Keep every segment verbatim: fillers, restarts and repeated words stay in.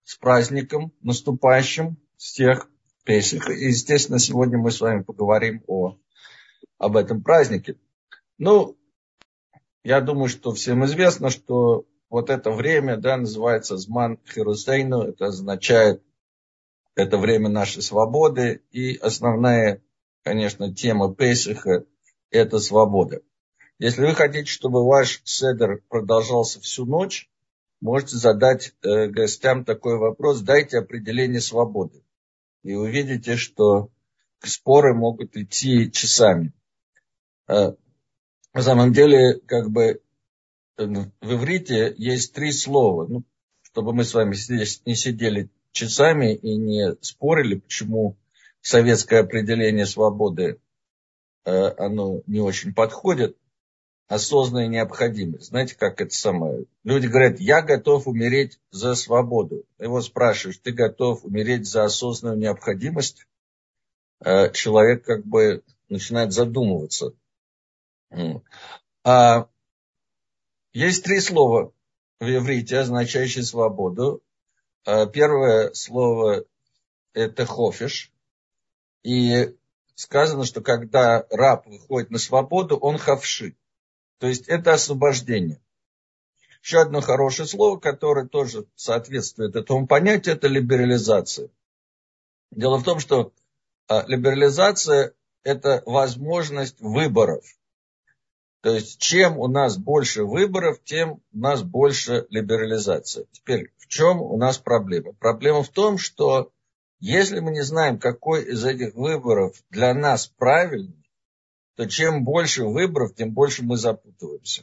с праздником наступающим всех Песах. И, естественно, сегодня мы с вами поговорим о, об этом празднике. Ну, я думаю, что всем известно, что вот это время, да, называется Зман Хирусейну. Это означает, это время нашей свободы. И основная, конечно, тема Песаха – это свобода. Если вы хотите, чтобы ваш седер продолжался всю ночь, можете задать э, гостям такой вопрос: дайте определение свободы. И увидите, что споры могут идти часами. Э, на самом деле, как бы в иврите есть три слова. Ну, чтобы мы с вами здесь не сидели часами и не спорили, почему советское определение свободы э, оно не очень подходит. Осознанная необходимость. Знаете, как это самое? Люди говорят: я готов умереть за свободу. Его спрашиваешь: ты готов умереть за осознанную необходимость? Человек как бы начинает задумываться. А есть три слова в иврите, означающие свободу. Первое слово – это хофиш. И сказано, что когда раб выходит на свободу, он хавши. То есть это освобождение. Еще одно хорошее слово, которое тоже соответствует этому понятию, это либерализация. Дело в том, что либерализация – это возможность выборов. То есть чем у нас больше выборов, тем у нас больше либерализация. Теперь в чем у нас проблема? Проблема в том, что если мы не знаем, какой из этих выборов для нас правильный, то чем больше выборов, тем больше мы запутываемся.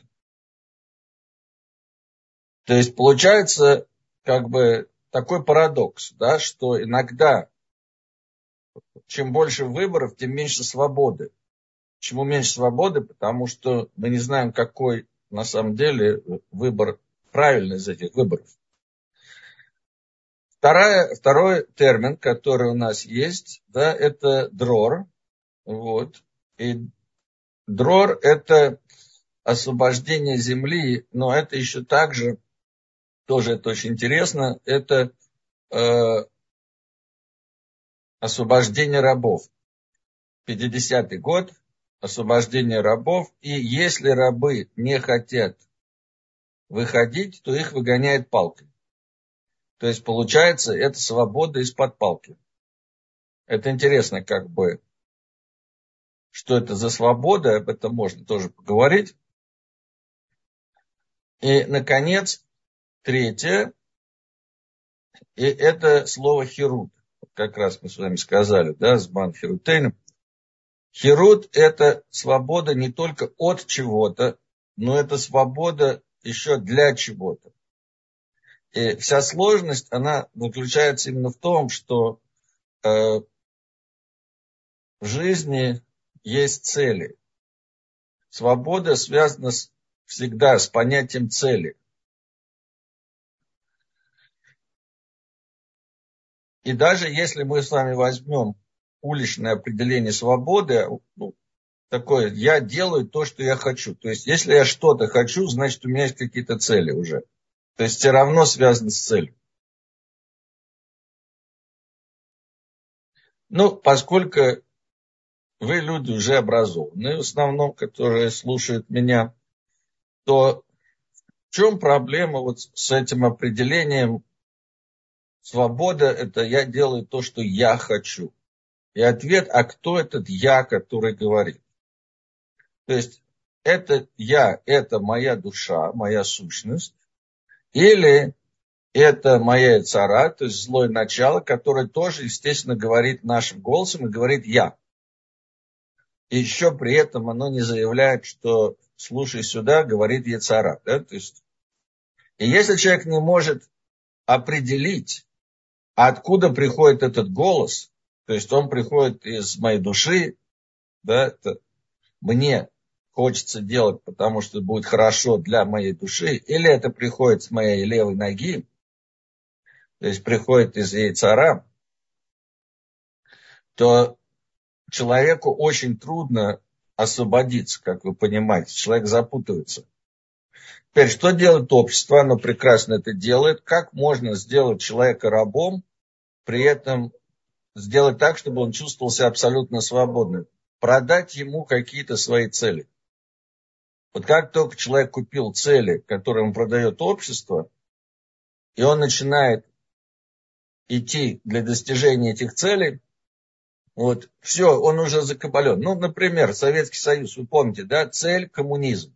То есть получается как бы такой парадокс, да, что иногда чем больше выборов, тем меньше свободы. Почему меньше свободы? Потому что мы не знаем, какой на самом деле выбор правильный из этих выборов. Вторая, второй термин, который у нас есть, да, это дрор. Вот. И дрор – это освобождение земли, но это еще также, тоже это очень интересно, это э, освобождение рабов. пятидесятый год, освобождение рабов. И если рабы не хотят выходить, то их выгоняет палкой. То есть получается, это свобода из-под палки. Это интересно, как бы, что это за свобода, об этом можно тоже поговорить. И, наконец, третье, и это слово херут. Как раз мы с вами сказали, да, зман херутейн. Херут – это свобода не только от чего-то, но это свобода еще для чего-то. И вся сложность, она заключается именно в том, что э, в жизни есть цели. Свобода связана с, всегда с понятием цели. И даже если мы с вами возьмем уличное определение свободы, ну, такое: я делаю то, что я хочу. То есть, если я что-то хочу, значит, у меня есть какие-то цели уже. То есть, все равно связано с целью. Ну, поскольку вы люди уже образованные, в основном, которые слушают меня, то в чем проблема вот с этим определением? Свобода – это я делаю то, что я хочу. И ответ: а кто этот я, который говорит? То есть, это я, это моя душа, моя сущность, или это моя цара, то есть злое начало, которое тоже, естественно, говорит нашим голосом и говорит «я». И еще при этом оно не заявляет, что «слушай сюда», говорит яцара. Да? То есть, и если человек не может определить, откуда приходит этот голос, то есть он приходит из моей души, да, это мне хочется делать, потому что будет хорошо для моей души, или это приходит с моей левой ноги, то есть приходит из яйцара, то человеку очень трудно освободиться, как вы понимаете. Человек запутывается. Теперь, что делает общество? Оно прекрасно это делает. Как можно сделать человека рабом, при этом сделать так, чтобы он чувствовал себя абсолютно свободным? Продать ему какие-то свои цели. Вот как только человек купил цели, которые ему продает общество, и он начинает идти для достижения этих целей, вот, все, он уже закабален. Ну, например, Советский Союз, вы помните, да, цель – коммунизм.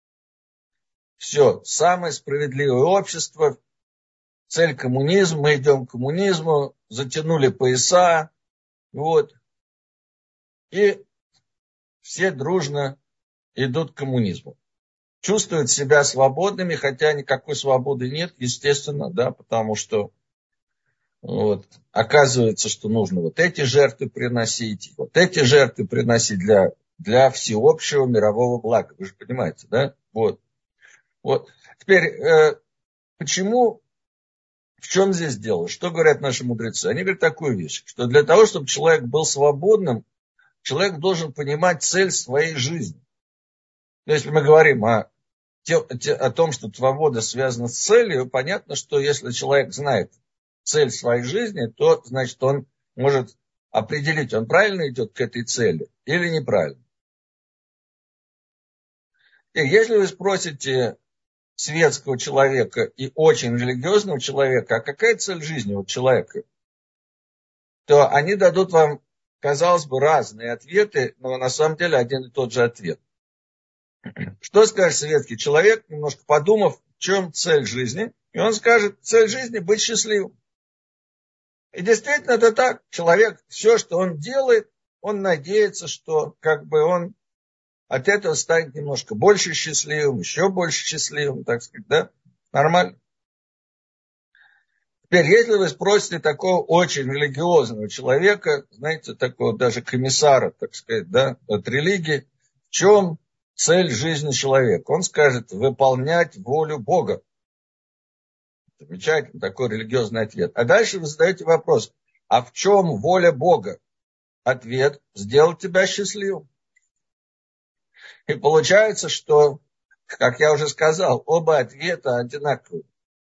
Все, самое справедливое общество, цель – коммунизм, мы идем к коммунизму, затянули пояса, вот, и все дружно идут к коммунизму. Чувствуют себя свободными, хотя никакой свободы нет, естественно, да, потому что вот, оказывается, что нужно вот эти жертвы приносить, вот эти жертвы приносить для, для всеобщего мирового блага. Вы же понимаете, да? Вот. Вот. Теперь, э, почему, в чем здесь дело? Что говорят наши мудрецы? Они говорят такую вещь, что для того, чтобы человек был свободным, человек должен понимать цель своей жизни. Если мы говорим о, о том, что свобода связана с целью, понятно, что если человек знает цель своей жизни, то, значит, он может определить, он правильно идет к этой цели или неправильно. И если вы спросите светского человека и очень религиозного человека, а какая цель жизни у человека, то они дадут вам, казалось бы, разные ответы, но на самом деле один и тот же ответ. Что скажет светский человек, немножко подумав, в чем цель жизни? И он скажет, цель жизни – быть счастливым. И действительно это так. Человек, все, что он делает, он надеется, что как бы он от этого станет немножко больше счастливым, еще больше счастливым, так сказать, да? Нормально. Теперь, если вы спросите такого очень религиозного человека, знаете, такого даже комиссара, так сказать, да, от религии, в чем цель жизни человека? Он скажет, выполнять волю Бога. Замечательно, такой религиозный ответ. А дальше вы задаете вопрос, а в чем воля Бога? Ответ – сделать тебя счастливым. И получается, что, как я уже сказал, оба ответа одинаковые.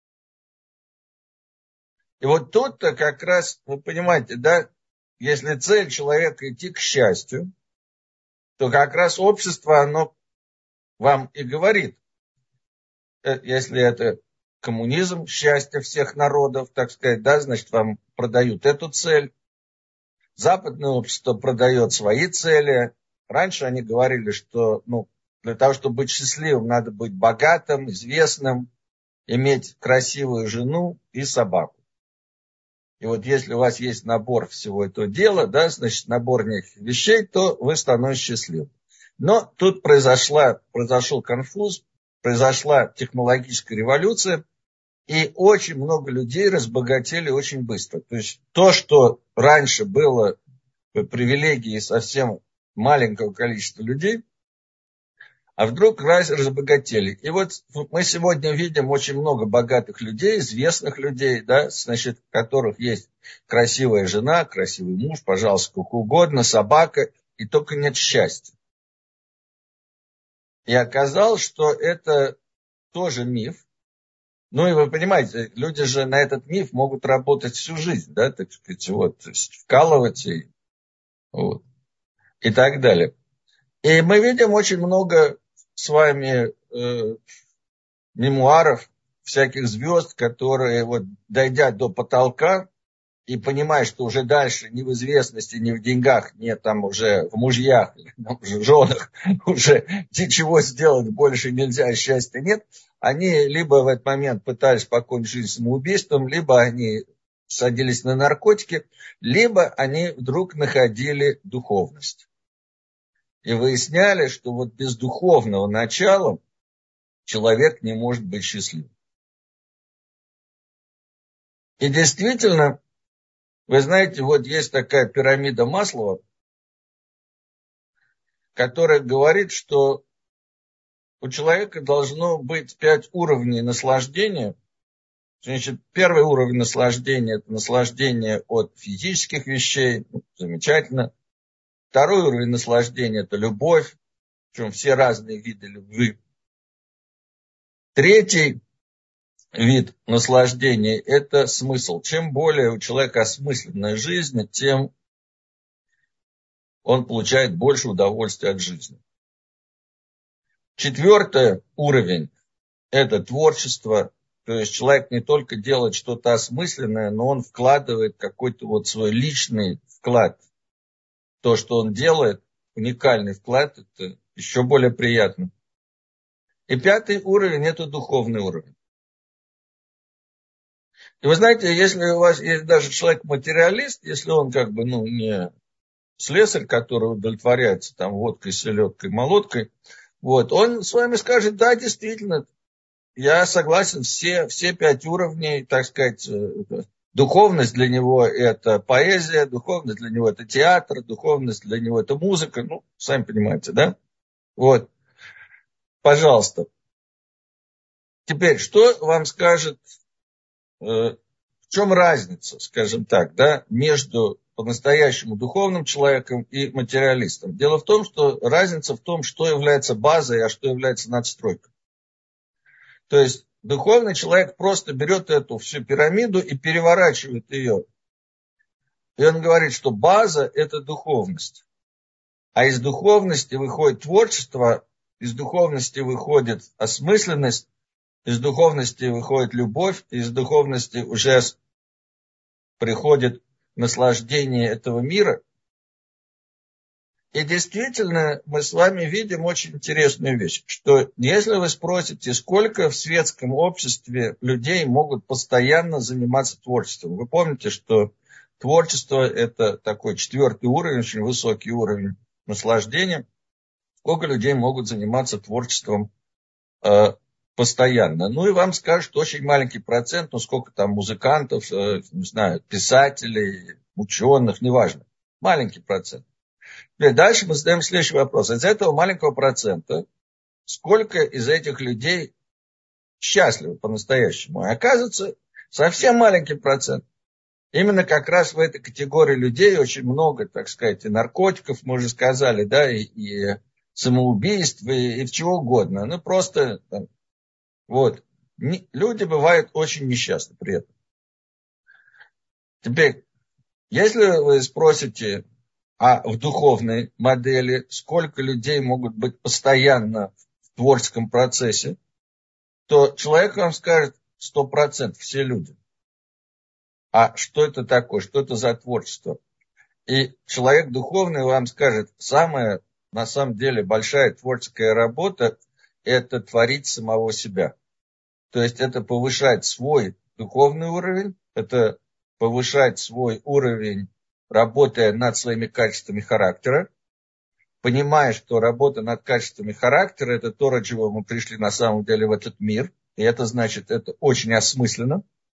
И вот тут-то как раз, вы понимаете, да, если цель человека идти к счастью, то как раз общество, оно вам и говорит, если это коммунизм, счастье всех народов, так сказать, да, значит, вам продают эту цель. Западное общество продает свои цели. Раньше они говорили, что ну, для того, чтобы быть счастливым, надо быть богатым, известным, иметь красивую жену и собаку. И вот если у вас есть набор всего этого дела, да, значит, набор неких вещей, то вы становитесь счастливым. Но тут произошла, произошел конфуз, произошла технологическая революция, и очень много людей разбогатели очень быстро. То есть то, что раньше было привилегией совсем маленького количества людей, а вдруг раз разбогатели. И вот мы сегодня видим очень много богатых людей, известных людей, да, значит, у которых есть красивая жена, красивый муж, пожалуйста, сколько угодно, собака, и только нет счастья. И оказалось, что это тоже миф. Ну и вы понимаете, люди же на этот миф могут работать всю жизнь, да, так сказать, вот, то есть вкалывать и, вот, и так далее. И мы видим очень много с вами э, мемуаров всяких звезд, которые, вот, дойдя до потолка и понимая, что уже дальше ни в известности, ни в деньгах, ни там уже в мужьях, ни в женах уже ничего сделать больше нельзя, счастья нет, они либо в этот момент пытались покончить жизнь самоубийством, либо они садились на наркотики, либо они вдруг находили духовность. И выясняли, что вот без духовного начала человек не может быть счастливым. И действительно, вы знаете, вот есть такая пирамида Маслоу, которая говорит, что у человека должно быть пять уровней наслаждения. Значит, первый уровень наслаждения – это наслаждение от физических вещей, ну, замечательно. Второй уровень наслаждения – это любовь, причем все разные виды любви. Третий вид наслаждения – это смысл. Чем более у человека осмысленная жизнь, тем он получает больше удовольствия от жизни. Четвертый уровень – это творчество. То есть человек не только делает что-то осмысленное, но он вкладывает какой-то вот свой личный вклад. То, что он делает, уникальный вклад, это еще более приятно. И пятый уровень – это духовный уровень. И вы знаете, если у вас есть даже человек-материалист, если он как бы, ну, не слесарь, который удовлетворяется там водкой, селедкой, молоткой, вот, он с вами скажет: да, действительно, я согласен, все, все пять уровней, так сказать, духовность для него это поэзия, духовность для него это театр, духовность для него это музыка, ну, сами понимаете, да? Вот, пожалуйста. Теперь, что вам скажет, э, в чем разница, скажем так, да, между по-настоящему духовным человеком и материалистом? Дело в том, что разница в том, что является базой, а что является надстройкой. То есть духовный человек просто берет эту всю пирамиду и переворачивает ее. И он говорит, что база – это духовность. А из духовности выходит творчество, из духовности выходит осмысленность, из духовности выходит любовь, из духовности уже приходит наслаждение этого мира. И действительно, мы с вами видим очень интересную вещь, что если вы спросите, сколько в светском обществе людей могут постоянно заниматься творчеством, вы помните, что творчество – это такой четвертый уровень, очень высокий уровень наслаждения. Сколько людей могут заниматься творчеством э, постоянно? Ну и вам скажут, очень маленький процент, ну сколько там музыкантов, э, не знаю, писателей, ученых, неважно. Маленький процент. Дальше мы задаем следующий вопрос. Из этого маленького процента, сколько из этих людей счастливы по-настоящему? И оказывается, совсем маленький процент. Именно как раз в этой категории людей очень много, так сказать, и наркотиков, мы уже сказали, да, и, и самоубийств, и, и чего угодно. Ну, просто, вот, не, люди бывают очень несчастны при этом. Теперь, если вы спросите, а в духовной модели сколько людей могут быть постоянно в творческом процессе, то человек вам скажет сто процентов, все люди. А что это такое, что это за творчество? И человек духовный вам скажет, самая на самом деле большая творческая работа – это творить самого себя. То есть это повышать свой духовный уровень, это повышать свой уровень, работая над своими качествами характера, понимая, что работа над качествами характера – это то, ради чего мы пришли на самом деле в этот мир. И это значит, это очень осмысленно.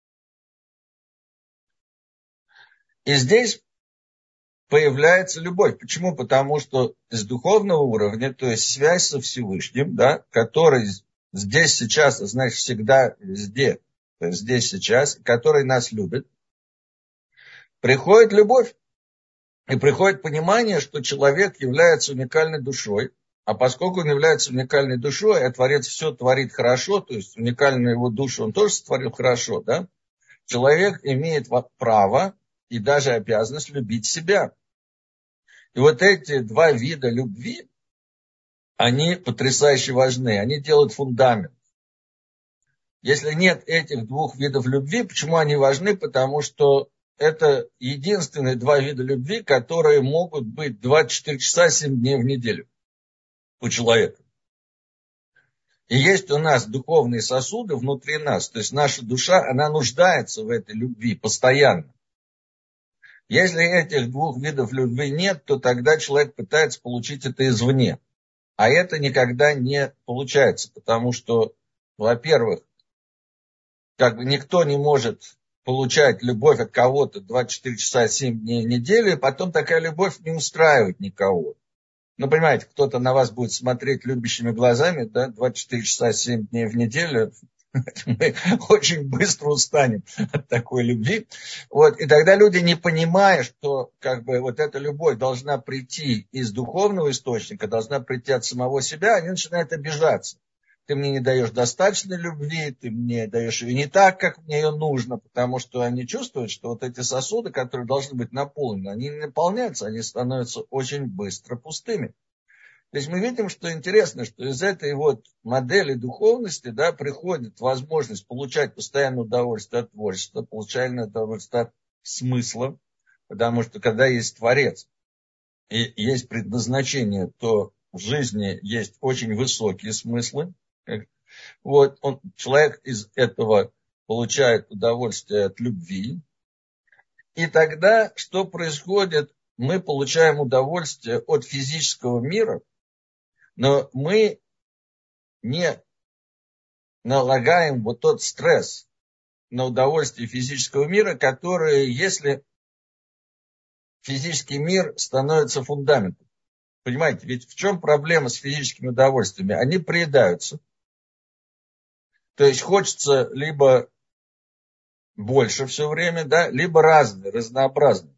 И здесь появляется любовь. Почему? Потому что с духовного уровня, то есть связь со Всевышним, да, который здесь сейчас, значит, всегда везде, то есть здесь сейчас, который нас любит, приходит любовь. И приходит понимание, что человек является уникальной душой. А поскольку он является уникальной душой, а Творец все творит хорошо, то есть уникальную его душу он тоже сотворил хорошо, да, человек имеет право и даже обязанность любить себя. И вот эти два вида любви, они потрясающе важны, они делают фундамент. Если нет этих двух видов любви, почему они важны? Потому что это единственные два вида любви, которые могут быть двадцать четыре часа, семь дней в неделю у человека. И есть у нас духовные сосуды внутри нас, то есть наша душа, она нуждается в этой любви постоянно. Если этих двух видов любви нет, то тогда человек пытается получить это извне. А это никогда не получается, потому что, во-первых, как бы никто не может получать любовь от кого-то двадцать четыре часа, семь дней в неделю, и потом такая любовь не устраивает никого. Ну, понимаете, кто-то на вас будет смотреть любящими глазами, да, двадцать четыре часа, семь дней в неделю, мы очень быстро устанем от такой любви. Вот, и тогда люди, не понимая, что как бы вот эта любовь должна прийти из духовного источника, должна прийти от самого себя, они начинают обижаться. ты мне не даешь достаточно любви, ты мне даешь ее не так, как мне ее нужно, потому что они чувствуют, что вот эти сосуды, которые должны быть наполнены, они не наполняются, они становятся очень быстро пустыми. То есть мы видим, что интересно, что из этой вот модели духовности, да, приходит возможность получать постоянное удовольствие от творчества, получать удовольствие от смысла, потому что когда есть Творец и есть предназначение, то в жизни есть очень высокие смыслы. Вот он, человек из этого получает удовольствие от любви. И тогда что происходит? Мы получаем удовольствие от физического мира, но мы не налагаем вот тот стресс на удовольствие физического мира, который, если физический мир становится фундаментом. Понимаете, ведь в чем проблема с физическими удовольствиями? Они приедаются. То есть хочется либо больше все время, да, либо разные, разнообразные.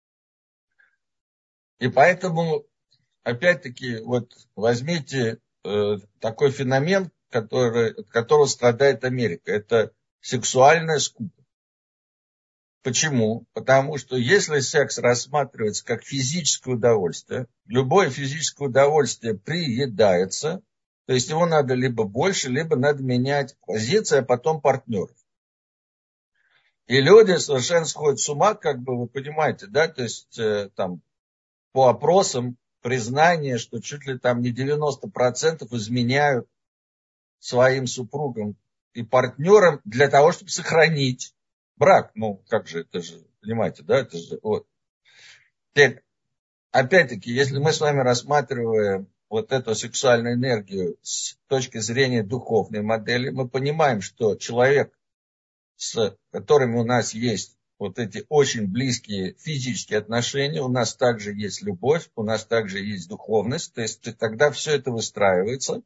И поэтому, опять-таки, вот возьмите э, такой феномен, который, от которого страдает Америка. Это сексуальная скука. Почему? Потому что если секс рассматривается как физическое удовольствие, любое физическое удовольствие приедается, то есть его надо либо больше, либо надо менять позицию, а потом партнеров. И люди совершенно сходят с ума, как бы вы понимаете, да, то есть э, там по опросам признание, что чуть ли там не девяносто процентов изменяют своим супругам и партнерам для того, чтобы сохранить брак. Ну, как же, это же, понимаете, да, это же, вот. Теперь, опять-таки, если мы с вами рассматриваем вот эту сексуальную энергию с точки зрения духовной модели, мы понимаем, что человек, с которыми у нас есть вот эти очень близкие физические отношения, у нас также есть любовь, у нас также есть духовность, то есть тогда все это выстраивается.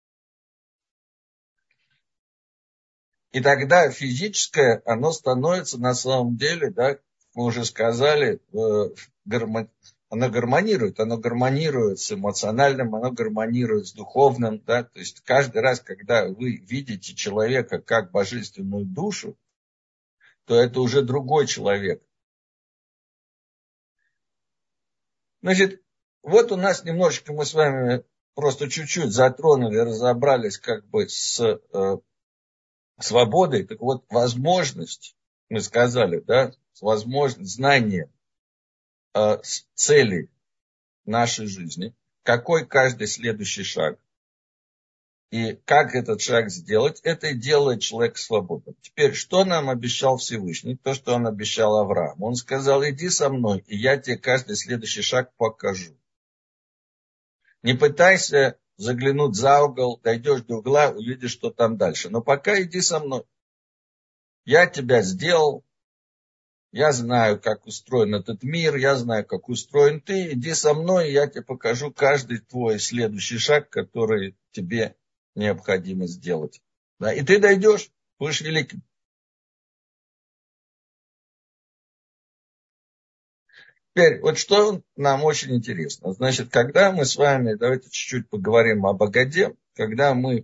И тогда физическое, оно становится на самом деле, да, мы уже сказали, оно гармонирует, оно гармонирует с эмоциональным, оно гармонирует с духовным, да, то есть каждый раз, когда вы видите человека как божественную душу, то это уже другой человек. Значит, вот у нас немножечко мы с вами просто чуть-чуть затронули, разобрались как бы с э, свободой. Так вот, возможность, мы сказали, да, возможность знания э, цели нашей жизни, какой каждый следующий шаг. И как этот шаг сделать, это и делает человека свободным. Теперь, что нам обещал Всевышний? То, что он обещал Аврааму. Он сказал, иди со мной, и я тебе каждый следующий шаг покажу. Не пытайся заглянуть за угол, дойдешь до угла, увидишь, что там дальше. Но пока иди со мной. Я тебя сделал, я знаю, как устроен этот мир, я знаю, как устроен ты. Иди со мной, и я тебе покажу каждый твой следующий шаг, который тебе необходимо сделать. Да, и ты дойдешь, будешь великим. Теперь, вот что нам очень интересно. Значит, когда мы с вами, давайте чуть-чуть поговорим об Агаде, когда мы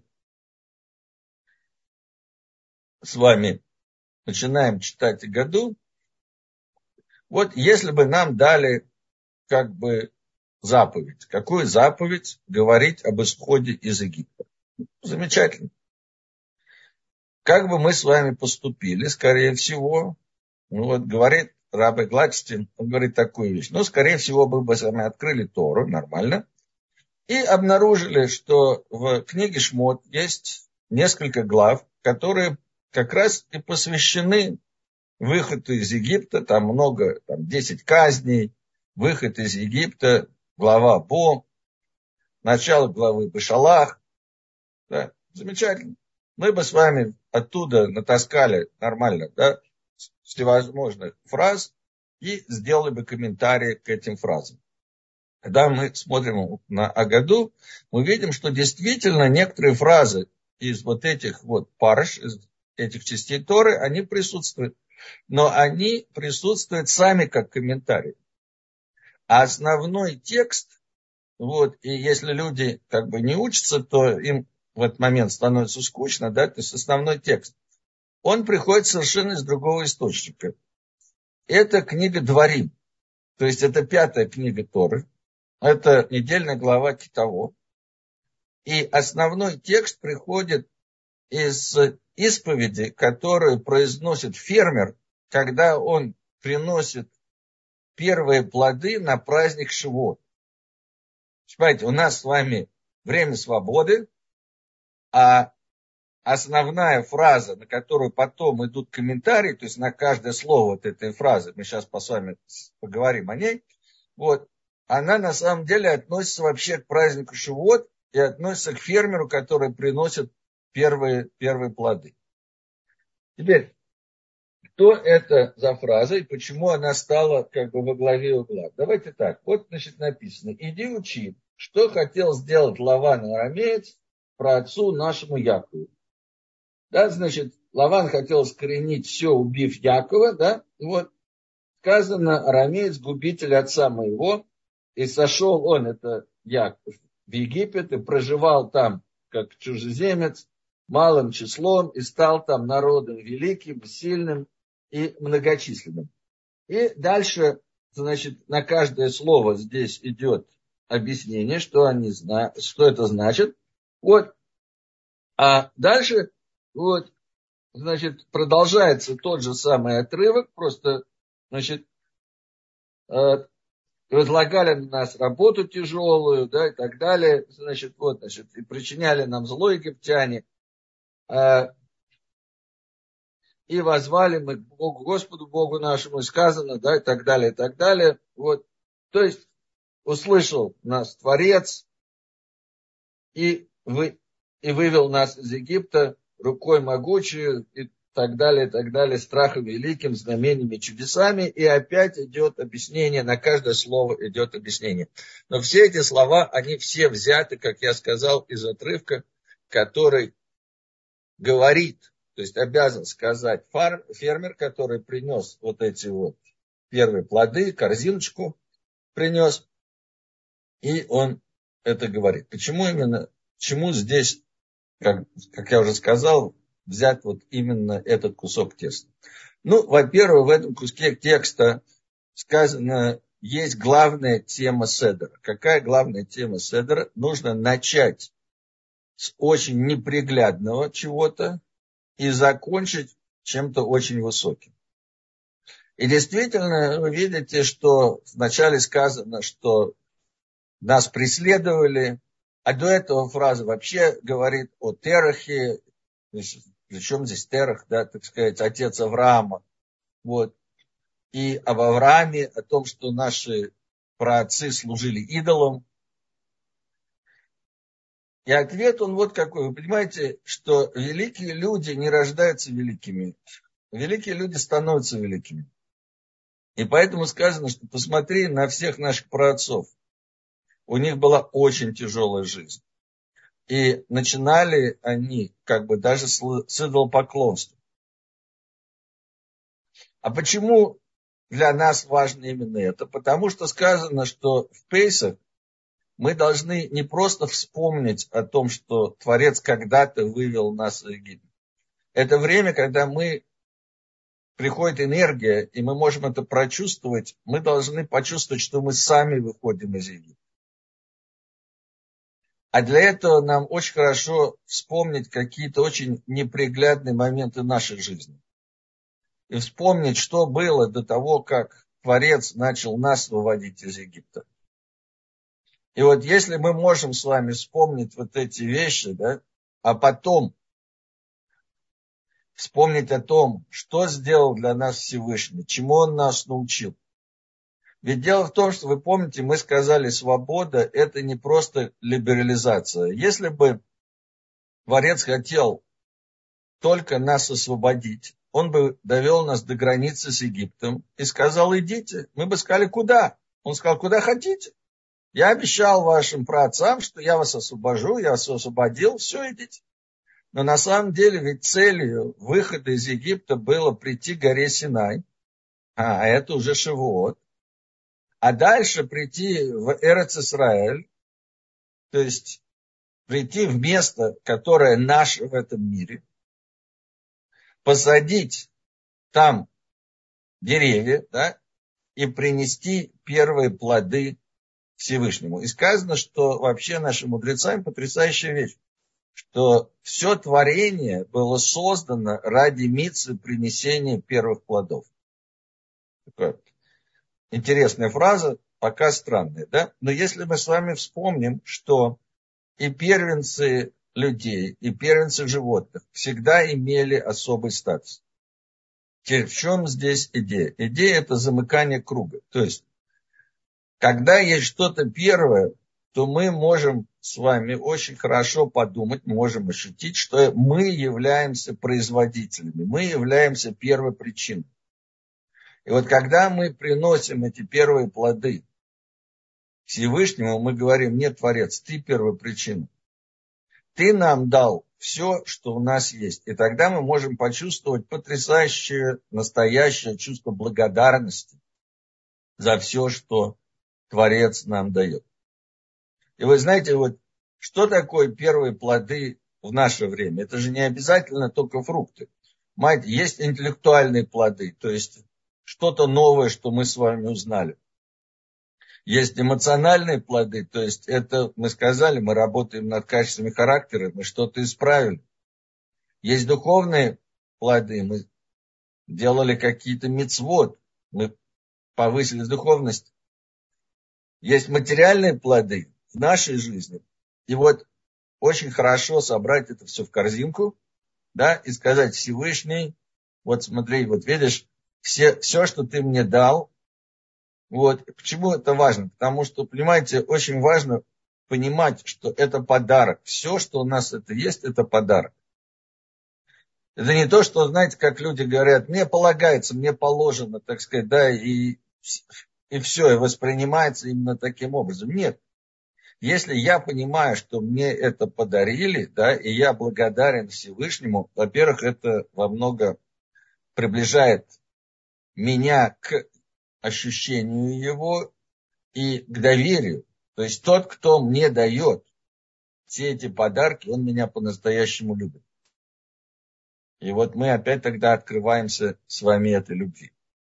с вами начинаем читать Агаду, вот если бы нам дали как бы заповедь, какую заповедь говорить об исходе из Египта? Замечательно. Как бы мы с вами поступили, скорее всего, ну вот говорит Рабби Гладштейн, он говорит такую вещь. Ну, скорее всего, мы бы с вами открыли Тору, нормально, и обнаружили, что в книге Шмот есть несколько глав, которые как раз и посвящены выходу из Египта. Там много, там десять казней, выход из Египта, глава Бо, начало главы Бешалах. Да, замечательно. Мы бы с вами оттуда натаскали нормально, да, всевозможных фраз и сделали бы комментарии к этим фразам. Когда мы смотрим на Агаду, мы видим, что действительно некоторые фразы из вот этих вот парш, из этих частей Торы, они присутствуют. Но они присутствуют сами как комментарии. А основной текст, вот, и если люди как бы не учатся, то им в этот момент становится скучно, да, то есть основной текст, он приходит совершенно из другого источника. Это книга Дворим, то есть это пятая книга Торы, это недельная глава Китово. И основной текст приходит из исповеди, которую произносит фермер, когда он приносит первые плоды на праздник Шивот. Понимаете, у нас с вами время свободы, а основная фраза, на которую потом идут комментарии, то есть на каждое слово вот этой фразы, мы сейчас с вами поговорим о ней, вот, она на самом деле относится вообще к празднику Шивот и относится к фермеру, который приносит первые, первые плоды. Теперь, что это за фраза и почему она стала как бы во главе угла? Давайте так, вот значит написано: иди учи, что хотел сделать Лаван арамеец праотцу нашему Якову. Да, значит, Лаван хотел искоренить все, убив Якова, да, вот, сказано: арамеец, губитель отца моего, и сошел он, это Яков, в Египет и проживал там как чужеземец, малым числом, и стал там народом великим, сильным и многочисленным. И дальше, значит, на каждое слово здесь идет объяснение, что они знают, что это значит. Вот. А дальше, вот, значит, продолжается тот же самый отрывок, просто, значит, возлагали на нас работу тяжелую, да, и так далее, значит, вот, значит, и причиняли нам зло египтяне, и возвали мы к Богу, Господу Богу нашему, и сказано, да, и так далее, и так далее, вот, то есть, услышал нас Творец, и, вы, и вывел нас из Египта рукой могучей, и так далее, и так далее, страхом великим, знамениями, чудесами, и опять идет объяснение, на каждое слово идет объяснение. Но все эти слова, они все взяты, как я сказал, из отрывка, который говорит, то есть обязан сказать фар, фермер, который принес вот эти вот первые плоды, корзиночку принес, и он это говорит. Почему именно, почему здесь, как, как я уже сказал, взять вот именно этот кусок теста? Ну, во-первых, в этом куске текста сказано, есть главная тема седера. Какая главная тема седера? Нужно начать с очень неприглядного чего-то и закончить чем-то очень высоким. И действительно, вы видите, что вначале сказано, что нас преследовали, а до этого фраза вообще говорит о Терахе, причем здесь Терах, да, так сказать, отец Авраама, вот, и об Аврааме, о том, что наши праотцы служили идолам. И ответ он вот какой. Вы понимаете, что великие люди не рождаются великими. Великие люди становятся великими. И поэтому сказано, что посмотри на всех наших праотцов. У них была очень тяжелая жизнь. И начинали они как бы даже с идолопоклонства. А почему для нас важно именно это? Потому что сказано, что в Пейсах мы должны не просто вспомнить о том, что Творец когда-то вывел нас из Египта. Это время, когда мы, приходит энергия, и мы можем это прочувствовать, мы должны почувствовать, что мы сами выходим из Египта. А для этого нам очень хорошо вспомнить какие-то очень неприглядные моменты нашей жизни. И вспомнить, что было до того, как Творец начал нас выводить из Египта. И вот если мы можем с вами вспомнить вот эти вещи, да, а потом вспомнить о том, что сделал для нас Всевышний, чему он нас научил. Ведь дело в том, что вы помните, мы сказали, свобода – это не просто либерализация. Если бы Творец хотел только нас освободить, он бы довел нас до границы с Египтом и сказал, идите. Мы бы сказали, куда? Он сказал, куда хотите. Я обещал вашим праотцам, что я вас освобожу, я вас освободил, все, идите. Но на самом деле ведь целью выхода из Египта было прийти к горе Синай, а это уже Шивот, а дальше прийти в Эрец Исраэль, то есть прийти в место, которое наше в этом мире, посадить там деревья, да, и принести первые плоды Всевышнему. И сказано, что вообще нашим мудрецам потрясающая вещь, что все творение было создано ради мицвы принесения первых плодов. Такая интересная фраза, пока странная, да? Но если мы с вами вспомним, что и первенцы людей, и первенцы животных всегда имели особый статус. Теперь в чем здесь идея? Идея – это замыкание круга. То есть, когда есть что-то первое, то мы можем с вами очень хорошо подумать, можем ощутить, что мы являемся производителями, мы являемся первопричиной. И вот когда мы приносим эти первые плоды Всевышнему, мы говорим: нет, Творец, ты первопричина. Ты нам дал все, что у нас есть. И тогда мы можем почувствовать потрясающее, настоящее чувство благодарности за все, что Творец нам дает. И вы знаете, вот что такое первые плоды в наше время? Это же не обязательно только фрукты. Понимаете, есть интеллектуальные плоды, то есть что-то новое, что мы с вами узнали. Есть эмоциональные плоды, то есть это, мы сказали, мы работаем над качествами характера, мы что-то исправили. Есть духовные плоды, мы делали какие-то мицвот, мы повысили духовность. Есть материальные плоды в нашей жизни. И вот очень хорошо собрать это все в корзинку, да, и сказать: Всевышний, вот смотри, вот видишь, все, все, что ты мне дал. Вот. Почему это важно? Потому что, понимаете, очень важно понимать, что это подарок. Все, что у нас это есть, это подарок. Это не то, что, знаете, как люди говорят: мне полагается, мне положено, так сказать, да, и, и все, и воспринимается именно таким образом. Нет. Если я понимаю, что мне это подарили, да, и я благодарен Всевышнему, во-первых, это во много приближает меня к ощущению его и к доверию. То есть тот, кто мне дает все эти подарки, он меня по-настоящему любит. И вот мы опять тогда открываемся с вами этой любви.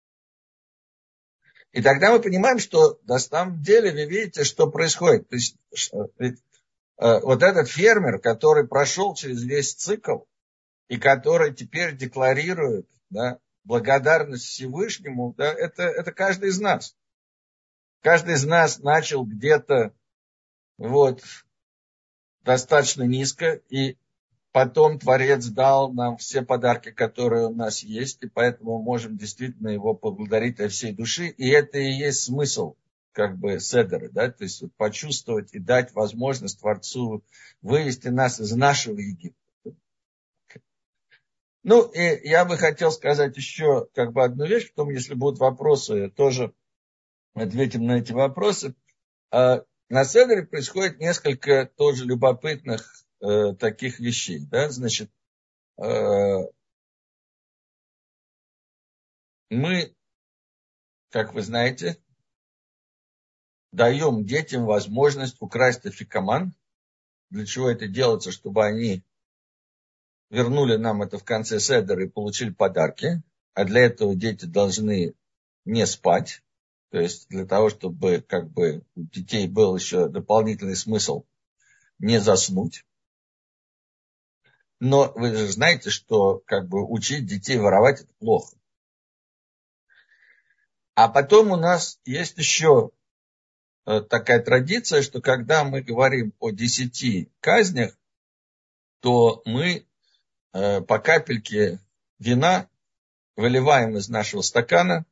И тогда мы понимаем, что на самом деле вы видите, что происходит. То есть ведь, э, вот этот фермер, который прошел через весь цикл и который теперь декларирует, да, благодарность Всевышнему, да, это, это каждый из нас. Каждый из нас начал где-то вот, достаточно низко, и потом Творец дал нам все подарки, которые у нас есть, и поэтому мы можем действительно его поблагодарить от всей души. И это и есть смысл, как бы, седера, да, то есть вот, почувствовать и дать возможность Творцу вывести нас из нашего Египта. Ну, и я бы хотел сказать еще, как бы, одну вещь, потом, если будут вопросы, тоже ответим на эти вопросы. На седере происходит несколько тоже любопытных э, таких вещей, да, значит, э, мы, как вы знаете, даем детям возможность украсть афикаман. Для чего это делается? Чтобы они вернули нам это в конце седера и получили подарки. А для этого дети должны не спать. То есть для того, чтобы как бы у детей был еще дополнительный смысл не заснуть. Но вы же знаете, что как бы учить детей воровать — это плохо. А потом у нас есть еще такая традиция, что когда мы говорим о десяти казнях, то мы по капельке вина выливаем из нашего стакана.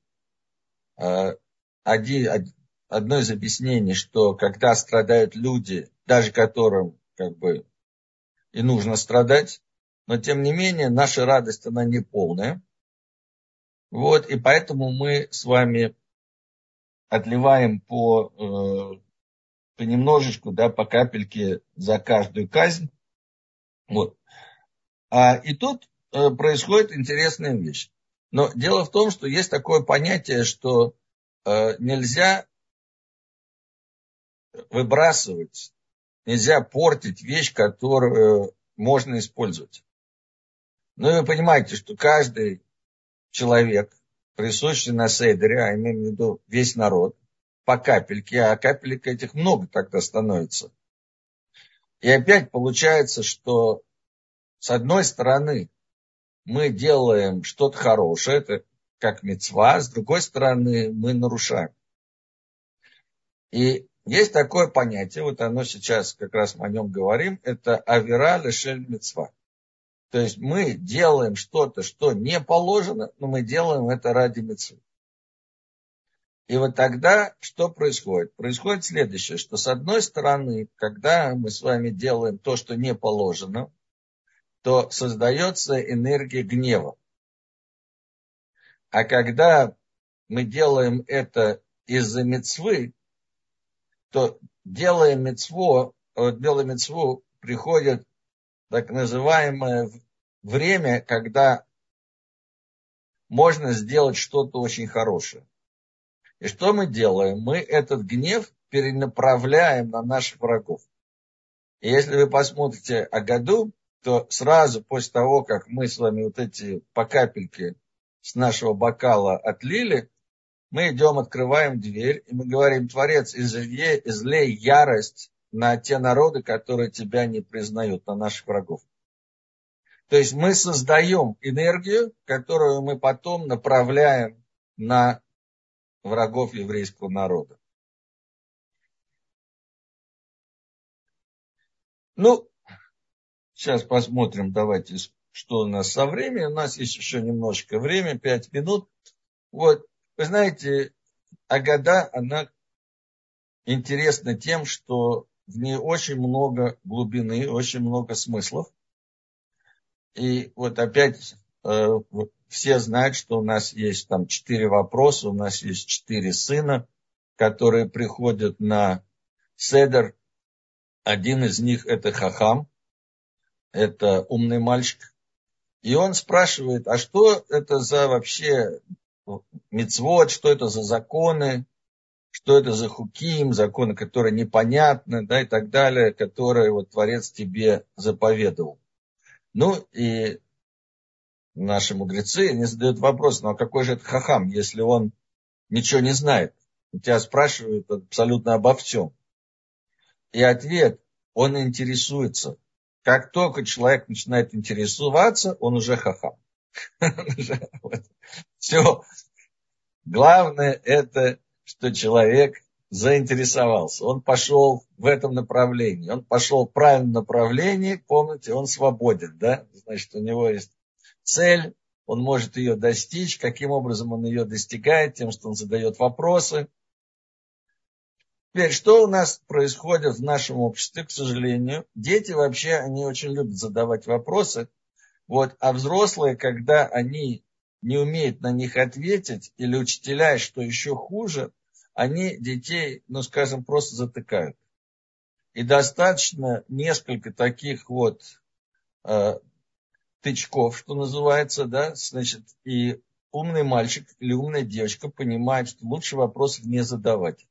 Один, одно из объяснений, что когда страдают люди, даже которым как бы и нужно страдать, но тем не менее наша радость, она не полная. Вот, и поэтому мы с вами отливаем по, э, по немножечку, да, по капельке за каждую казнь. Вот. А, и тут э, происходит интересная вещь. Но дело в том, что есть такое понятие, что э, нельзя выбрасывать нельзя портить вещь, которую можно использовать. Ну и вы понимаете, что каждый человек, присутствующий на седере, а имеем в виду весь народ, по капельке, а капелек этих много тогда становится. И опять получается, что с одной стороны мы делаем что-то хорошее, это как мицва, с другой стороны мы нарушаем. И есть такое понятие, вот оно сейчас, как раз мы о нем говорим, это авира лешель мицва. То есть мы делаем что-то, что не положено, но мы делаем это ради мицвы. И вот тогда что происходит? Происходит следующее, что с одной стороны, когда мы с вами делаем то, что не положено, то создается энергия гнева. А когда мы делаем это из-за мицвы, то делая мицву, вот делая мицву, приходит так называемое время, когда можно сделать что-то очень хорошее. И что мы делаем? Мы этот гнев перенаправляем на наших врагов. И если вы посмотрите о году, то сразу после того, как мы с вами вот эти по капельке с нашего бокала отлили, мы идем, открываем дверь, и мы говорим: Творец, излей, излей ярость на те народы, которые тебя не признают, на наших врагов. То есть мы создаем энергию, которую мы потом направляем на врагов еврейского народа. Ну, сейчас посмотрим, давайте, что у нас со временем. У нас есть еще немножко времени, пять минут. Вот, вы знаете, Агада, она интересна тем, что в ней очень много глубины, очень много смыслов. И вот опять э, все знают, что у нас есть там четыре вопроса, у нас есть четыре сына, которые приходят на седер. Один из них это Хахам, это умный мальчик. И он спрашивает, а что это за вообще мицвот, что это за законы, что это за хуким, законы, которые непонятны, да, и так далее, которые вот Творец тебе заповедовал. Ну и наши мудрецы не задают вопрос, ну а какой же это хахам, если он ничего не знает? У тебя спрашивают абсолютно обо всем. И ответ, он интересуется. Как только человек начинает интересоваться, он уже хахам. Все. Главное это, что человек заинтересовался. Он пошел в этом направлении. Он пошел в правильном направлении. Помните, он свободен, да? Значит, у него есть цель. Он может ее достичь. Каким образом он ее достигает? Тем, что он задает вопросы. Теперь, что у нас происходит в нашем обществе, к сожалению? Дети вообще, они очень любят задавать вопросы. Вот, а взрослые, когда они не умеют на них ответить, или учителя, что еще хуже, они детей, ну скажем, просто затыкают. И достаточно несколько таких вот э, тычков, что называется, да, значит, и умный мальчик или умная девочка понимает, что лучше вопросов не задавать.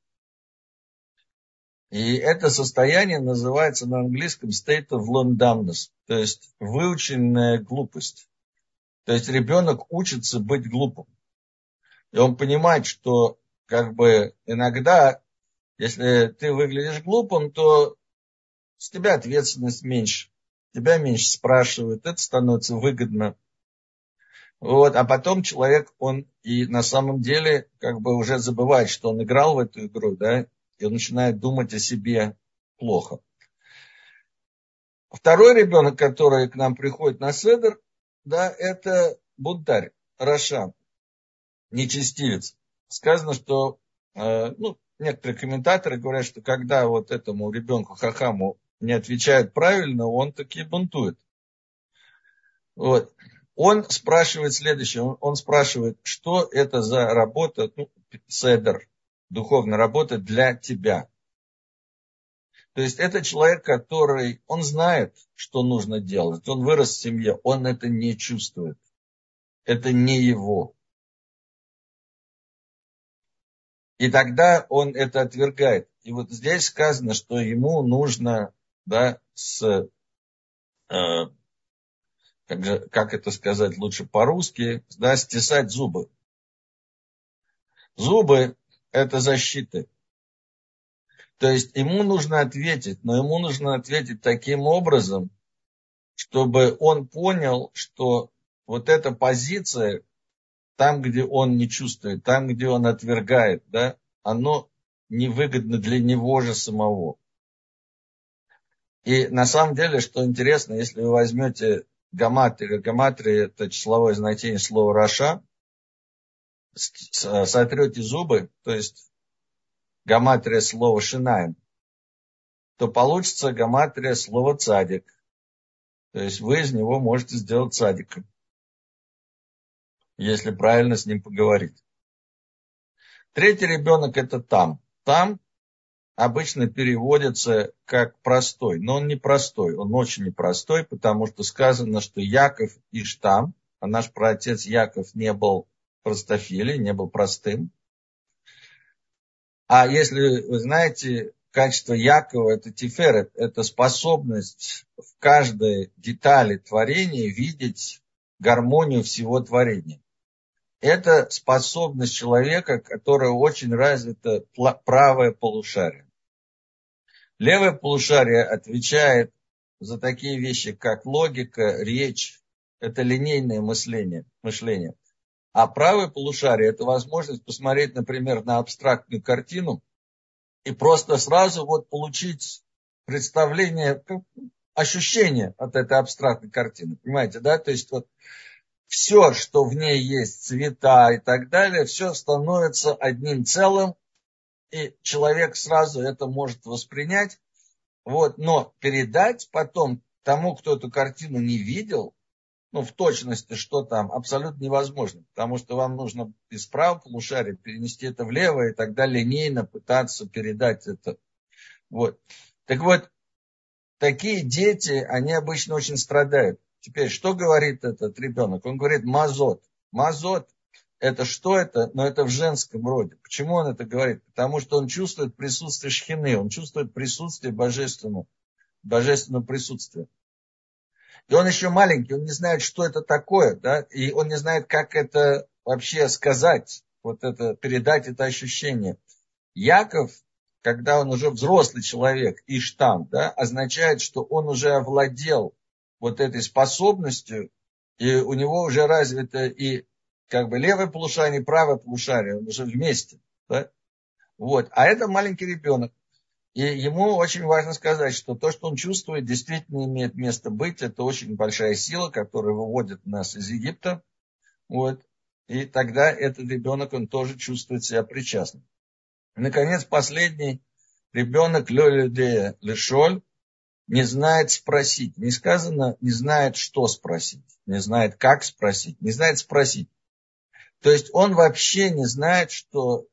И это состояние называется на английском state of learned dumbness, то есть выученная глупость. То есть ребенок учится быть глупым. И он понимает, что как бы иногда, если ты выглядишь глупым, то с тебя ответственность меньше. Тебя меньше спрашивают, это становится выгодно. Вот. А потом человек, он и на самом деле как бы уже забывает, что он играл в эту игру, да, и он начинает думать о себе плохо. Второй ребенок, который к нам приходит на седер, да, это бунтарь, раша, нечестивец. Сказано, что, э, ну, некоторые комментаторы говорят, что когда вот этому ребенку Хахаму не отвечают правильно, он таки бунтует. Вот. Он спрашивает следующее, он, он спрашивает, что это за работа, ну, седер, духовная работа для тебя. То есть это человек, который, он знает, что нужно делать, он вырос в семье, он это не чувствует. Это не его. И тогда он это отвергает. И вот здесь сказано, что ему нужно да, с, э, как, же, как это сказать лучше по-русски, да, стесать зубы. Зубы – это защита. То есть ему нужно ответить, но ему нужно ответить таким образом, чтобы он понял, что вот эта позиция, там, где он не чувствует, там, где он отвергает, да, оно невыгодно для него же самого. И на самом деле, что интересно, если вы возьмете гематрию, гематрия – это числовое значение слова «раша», сотрете зубы, то есть гематрия слова «шинаем», то получится гематрия слова «цадик». То есть вы из него можете сделать цадика, если правильно с ним поговорить. Третий ребенок – это там. Там обычно переводится как простой, но он не простой, он очень непростой, потому что сказано, что Яков Иштам, а наш праотец Яков не был простофилей, не был простым. А если вы знаете, качество Якова – это тиферет, это способность в каждой детали творения видеть гармонию всего творения. Это способность человека, которая очень развита правое полушарие. Левое полушарие отвечает за такие вещи, как логика, речь. Это линейное мышление. мышление. А правое полушарие – это возможность посмотреть, например, на абстрактную картину и просто сразу вот получить представление, ощущение от этой абстрактной картины. Понимаете, да? То есть вот все, что в ней есть, цвета и так далее, все становится одним целым, и человек сразу это может воспринять. Вот, но передать потом тому, кто эту картину не видел, ну, в точности, что там, абсолютно невозможно, потому что вам нужно из правого полушария перенести это в левое и тогда линейно пытаться передать это. Вот. Так вот, такие дети, они обычно очень страдают. Теперь, что говорит этот ребенок? Он говорит мазот. Мазот – это что это? Но это в женском роде. Почему он это говорит? Потому что он чувствует присутствие шхины, он чувствует присутствие божественного, божественного присутствия. И он еще маленький, он не знает, что это такое, да, и он не знает, как это вообще сказать, вот это, передать это ощущение. Яков, когда он уже взрослый человек, Иштам, да, означает, что он уже овладел вот этой способностью, и у него уже развито и как бы левое полушарие, и правое полушарие, он уже вместе, да. Вот. А это маленький ребенок. И ему очень важно сказать, что то, что он чувствует, действительно имеет место быть. Это очень большая сила, которая выводит нас из Египта. Вот. И тогда этот ребенок, он тоже чувствует себя причастным. И, наконец, последний ребенок, лёлюдея лешоль, не знает спросить. Не сказано, не знает, что спросить. Не знает, как спросить. Не знает спросить. То есть он вообще не знает, что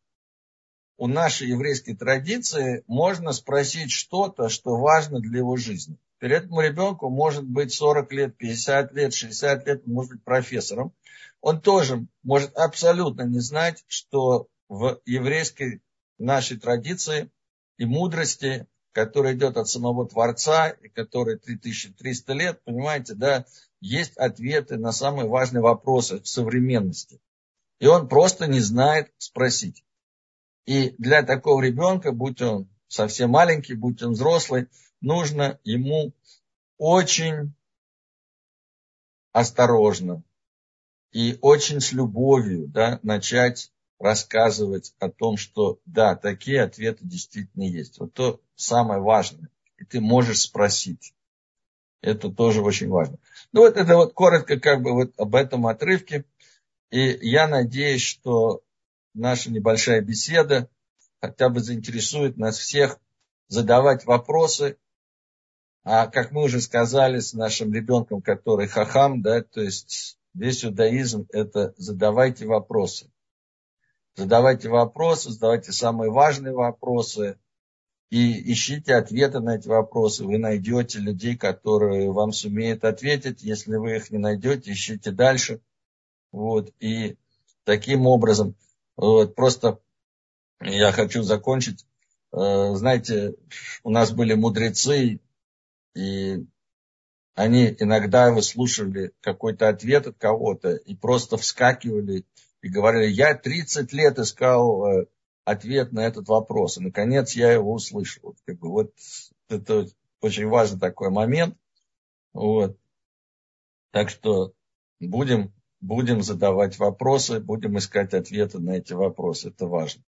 у нашей еврейской традиции можно спросить что-то, что важно для его жизни. Перед этому ребенку может быть сорок лет, пятьдесят лет, шестьдесят лет, он может быть профессором. Он тоже может абсолютно не знать, что в еврейской нашей традиции и мудрости, которая идет от самого Творца, и которая три тысячи триста лет, понимаете, да, есть ответы на самые важные вопросы в современности. И он просто не знает спросить. И для такого ребенка, будь он совсем маленький, будь он взрослый, нужно ему очень осторожно и очень с любовью, да, начать рассказывать о том, что да, такие ответы действительно есть. Вот то самое важное. И ты можешь спросить. Это тоже очень важно. Ну вот это вот коротко как бы вот об этом отрывке. И я надеюсь, что наша небольшая беседа хотя бы заинтересует нас всех задавать вопросы. А как мы уже сказали с нашим ребенком, который хахам, да, то есть весь иудаизм – это задавайте вопросы. Задавайте вопросы, задавайте самые важные вопросы и ищите ответы на эти вопросы. Вы найдете людей, которые вам сумеют ответить. Если вы их не найдете, ищите дальше. Вот. И таким образом, вот, просто я хочу закончить. Знаете, у нас были мудрецы, И они иногда выслушивали какой-то ответ от кого-то и просто вскакивали и говорили: я тридцать лет искал ответ на этот вопрос, и наконец я его услышал. Как бы вот это очень важный такой момент. Вот. Так что будем, будем задавать вопросы, будем искать ответы на эти вопросы. Это важно.